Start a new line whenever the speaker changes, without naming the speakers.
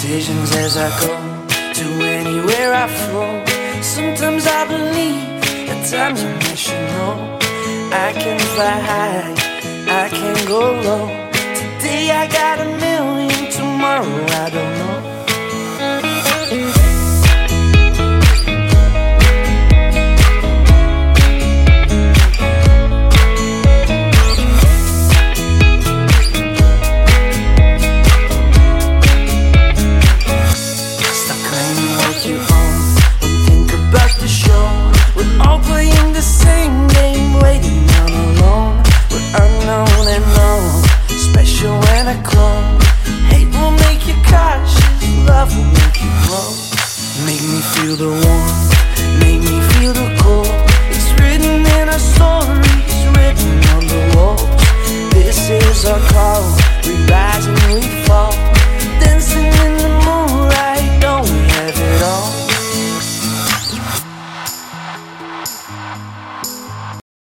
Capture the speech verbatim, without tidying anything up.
decisions as I go to anywhere I flow. Sometimes I believe, at times I wish you know. I can fly high, I can go low. Today I got a million, tomorrow I don't know.